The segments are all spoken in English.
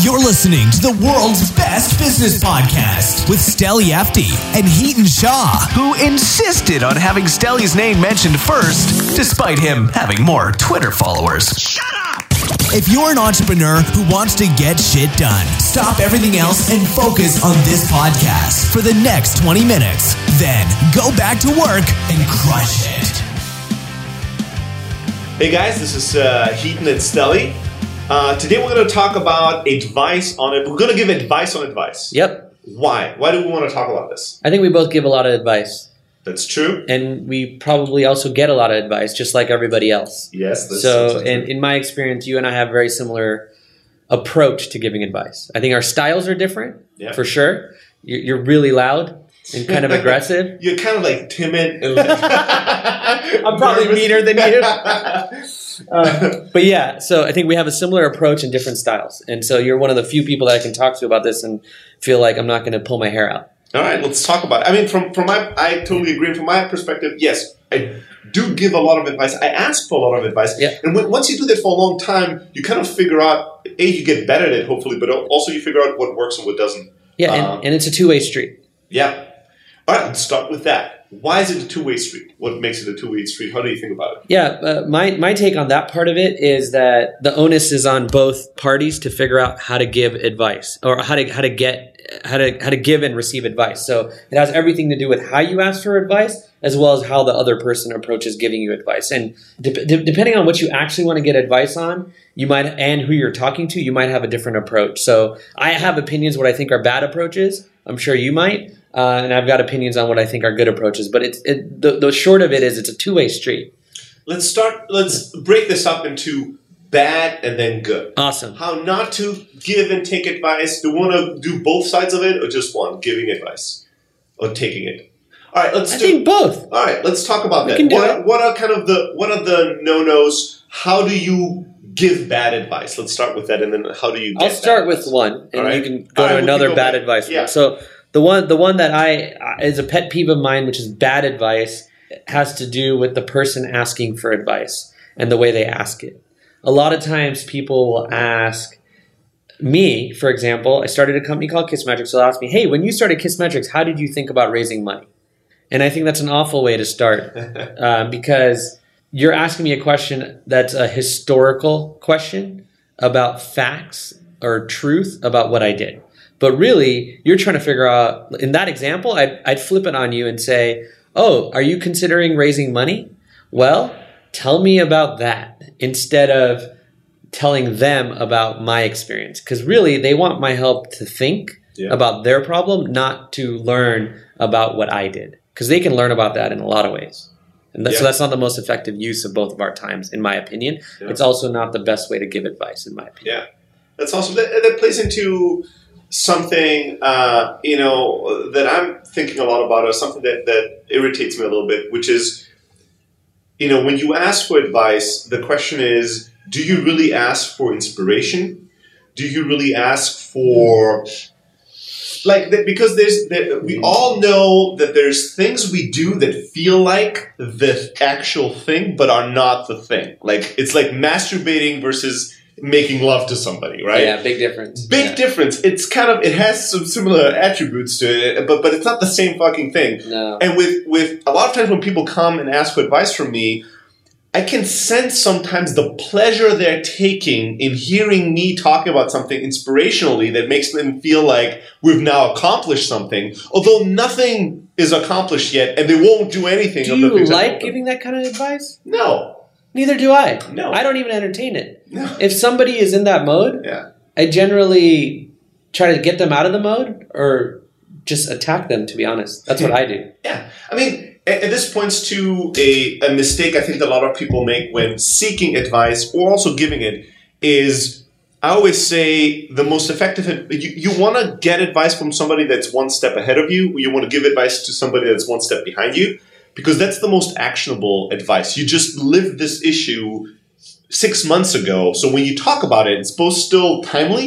You're listening to the world's best business podcast with Steli Efti and Heaton Shaw, who insisted on having Steli's name mentioned first, despite him having more Twitter followers. Shut up! If you're an entrepreneur who wants to get shit done, stop everything else and focus on this podcast for the next 20 minutes. Then go back to work and crush it. Hey guys, this is Heaton and Steli. Today we're going to talk about advice on it. We're going to give advice on advice. Yep. Why? Why do we want to talk about this? I think we both give a lot of advice. That's true. And we probably also get a lot of advice, just like everybody else. Yes. So in my experience, you and I have a very similar approach to giving advice. I think our styles are different, for sure. You're really loud and kind of aggressive. You're kind of like timid. I'm probably meaner than you. But yeah, so I think we have a similar approach and different styles. And so you're one of the few people that I can talk to about this and feel like I'm not going to pull my hair out. All right, let's talk about it. I mean, I totally agree. From my perspective, yes, I do give a lot of advice. I ask for a lot of advice. Yeah. And once you do that for a long time, you kind of figure out, A, you get better at it, hopefully, but also you figure out what works and what doesn't. Yeah, and it's a two-way street. Yeah. All right, let's start with that. Why is it a two-way street? What makes it a two-way street? How do you think about it? Yeah, my take on that part of it is that the onus is on both parties to figure out how to give advice or how to give and receive advice. So it has everything to do with how you ask for advice as well as how the other person approaches giving you advice. And depending on what you actually want to get advice on, you might, and who you're talking to, you might have a different approach. So I have opinions what I think are bad approaches. I'm sure you might. And I've got opinions on what I think are good approaches. But the short of it is it's a two-way street. Let's break this up into bad and then good. Awesome. How not to give and take advice. Do you want to do both sides of it or just one, giving advice or taking it? All right, I think both. All right, let's talk about that. What are the no-nos? How do you give bad advice? Let's start with that, and then how do you get I'll start with advice? One, and right. You can go to another bad advice. Yeah. So the one that is a pet peeve of mine, which is bad advice, has to do with the person asking for advice and the way they ask it. A lot of times people will ask me, for example, I started a company called Kissmetrics, so they'll ask me, hey, when you started Kissmetrics, how did you think about raising money? And I think that's an awful way to start because you're asking me a question that's a historical question about facts or truth about what I did. But really, you're trying to figure out, in that example, I'd flip it on you and say, oh, are you considering raising money? Well, tell me about that instead of telling them about my experience. Because really, they want my help to think about their problem, not to learn about what I did. Because they can learn about that in a lot of ways. And so that's not the most effective use of both of our times, in my opinion. Yeah. It's also not the best way to give advice, in my opinion. Yeah, that's awesome. That plays into something, that I'm thinking a lot about, or something that irritates me a little bit, which is, when you ask for advice, the question is, do you really ask for inspiration? Do you really ask for... because we all know that there's things we do that feel like the actual thing, but are not the thing. Like, it's like masturbating versus making love to somebody, right? Yeah, big difference. Big difference. It's it has some similar attributes to it, but it's not the same fucking thing. No. And with a lot of times when people come and ask for advice from me, I can sense sometimes the pleasure they're taking in hearing me talking about something inspirationally that makes them feel like we've now accomplished something, although nothing is accomplished yet, and they won't do anything. Do you like giving that kind of advice? No. Neither do I. No. I don't even entertain it. No. If somebody is in that mode, I generally try to get them out of the mode or just attack them, to be honest. That's what I do. Yeah. I mean... And this points to a mistake I think that a lot of people make when seeking advice or also giving it is, I always say the most effective, you want to get advice from somebody that's one step ahead of you, or you want to give advice to somebody that's one step behind you, because that's the most actionable advice. You just lived this issue 6 months ago, so when you talk about it, it's both still timely,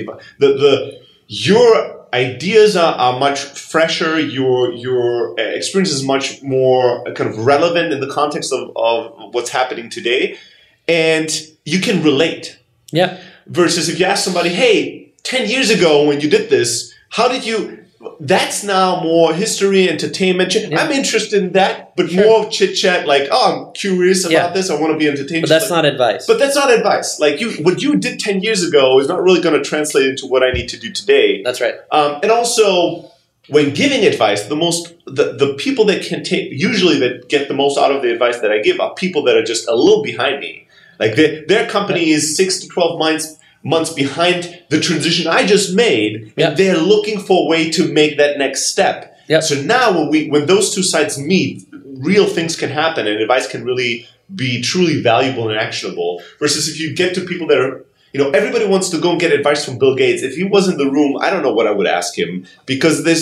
your ideas are much fresher. Your experience is much more kind of relevant in the context of what's happening today, and you can relate. Yeah. Versus if you ask somebody, hey, 10 years ago when you did this, how did you... That's now more history, entertainment. Yeah. I'm interested in that, but more of chit-chat, like, oh, I'm curious about this. I want to be entertained. But that's not advice. But that's not advice. Like, what you did 10 years ago is not really going to translate into what I need to do today. That's right. And also, when giving advice, the people that can usually that get the most out of the advice that I give are people that are just a little behind me. Like, their company is 6 to 12 months behind the transition I just made, and they're looking for a way to make that next step. So now when those two sides meet, real things can happen and advice can really be truly valuable and actionable. Versus if you get to people that are, everybody wants to go and get advice from Bill Gates. If he was in the room, I don't know what I would ask him, because there's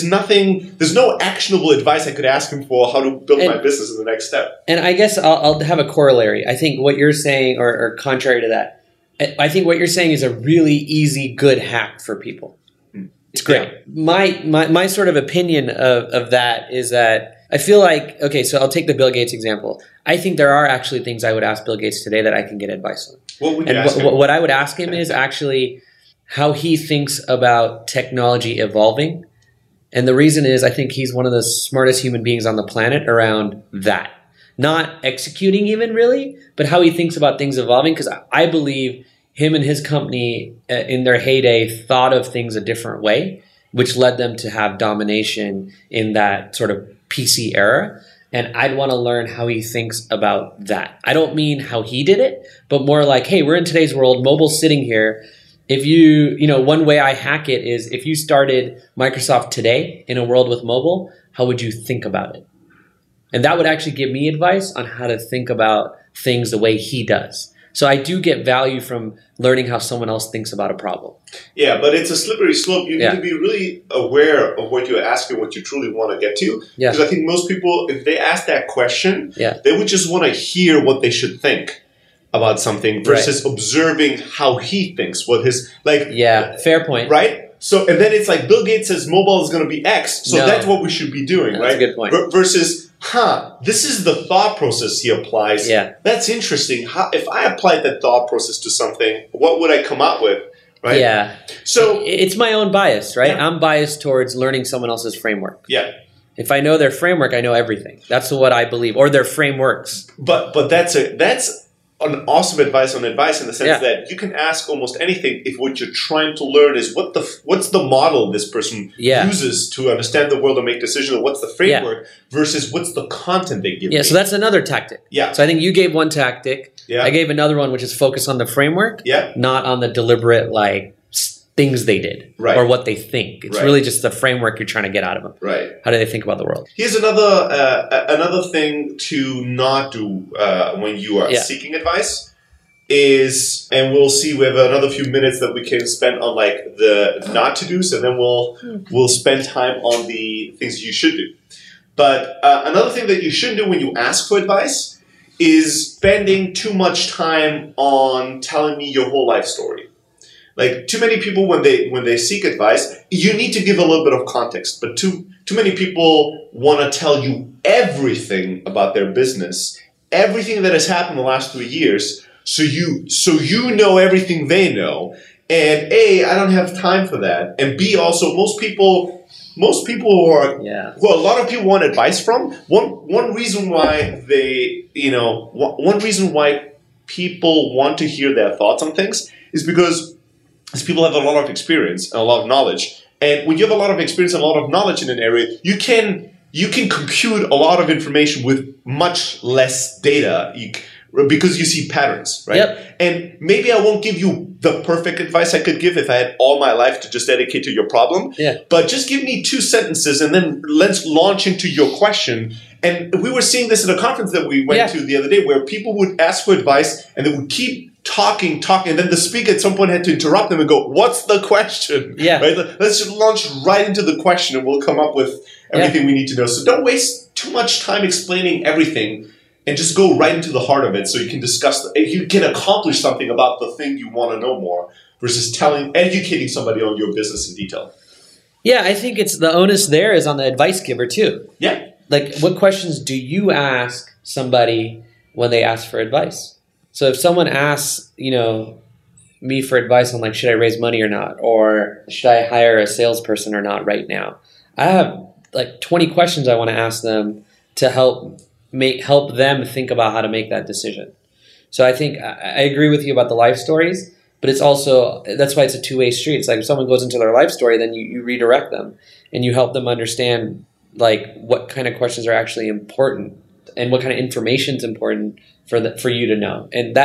no actionable advice I could ask him for how to build my business in the next step. And I guess I'll have a corollary. I think what you're saying, or contrary to that, I think what you're saying is a really easy, good hack for people. It's great. Yeah. My sort of opinion of that is that I feel like, okay, so I'll take the Bill Gates example. I think there are actually things I would ask Bill Gates today that I can get advice on. What would you ask him? What I would ask him is actually how he thinks about technology evolving. And the reason is I think he's one of the smartest human beings on the planet around that. Not executing even really, but how he thinks about things evolving. Because I believe him and his company in their heyday thought of things a different way, which led them to have domination in that sort of PC era. And I'd want to learn how he thinks about that. I don't mean how he did it, but more like, hey, we're in today's world, mobile's sitting here. If one way I hack it is if you started Microsoft today in a world with mobile, how would you think about it? And that would actually give me advice on how to think about things the way he does. So I do get value from learning how someone else thinks about a problem. Yeah, but it's a slippery slope. You need to be really aware of what you're asking, what you truly want to get to. Because I think most people, if they ask that question, they would just want to hear what they should think about something versus observing how he thinks, fair point. Right? So, and then it's like Bill Gates says mobile is going to be X, so that's what we should be doing, right? That's a good point. Versus, this is the thought process he applies. Yeah. That's interesting. If I applied that thought process to something, what would I come up with, right? Yeah. So it's my own bias, right? Yeah. I'm biased towards learning someone else's framework. Yeah. If I know their framework, I know everything. That's what I believe, or their frameworks. But that's an awesome advice on advice in the sense that you can ask almost anything if what you're trying to learn is what's the model this person uses to understand the world and make decisions, or what's the framework versus what's the content they give me. So that's another tactic. Yeah. So I think you gave one tactic. Yeah. I gave another one, which is focus on the framework, not on the deliberate things they did or what they think. It's really just the framework you're trying to get out of them. Right. How do they think about the world? Here's another thing to not do when you are seeking advice is, and we'll see, we have another few minutes that we can spend on the not to do, so then we'll spend time on the things you should do. But another thing that you shouldn't do when you ask for advice is spending too much time on telling me your whole life story. Like, too many people, when they seek advice, you need to give a little bit of context. But too many people want to tell you everything about their business, everything that has happened in the last 3 years, so you know everything they know. And A, I don't have time for that. And B, also, most people who a lot of people want advice from, one reason why one reason why people want to hear their thoughts on things is because people have a lot of experience and a lot of knowledge. And when you have a lot of experience and a lot of knowledge in an area, you can compute a lot of information with much less data because you see patterns, right? Yep. And maybe I won't give you the perfect advice I could give if I had all my life to just dedicate to your problem. Yeah. But just give me 2 sentences and then let's launch into your question. And we were seeing this at a conference that we went to the other day where people would ask for advice and they would keep talking, and then the speaker at some point had to interrupt them and go, what's the question? Yeah. Right? Let's just launch right into the question and we'll come up with everything we need to know. So don't waste too much time explaining everything and just go right into the heart of it so you can you can accomplish something about the thing you want to know more versus educating somebody on your business in detail. Yeah, I think it's the onus there is on the advice giver too. Yeah. Like, what questions do you ask somebody when they ask for advice? So if someone asks, me for advice on like, should I raise money or not? Or should I hire a salesperson or not right now? I have like 20 questions I want to ask them to help them think about how to make that decision. So I think I agree with you about the life stories, but it's also, that's why it's a two-way street. It's like if someone goes into their life story, then you redirect them and you help them understand like what kind of questions are actually important and what kind of information is important for you to know. And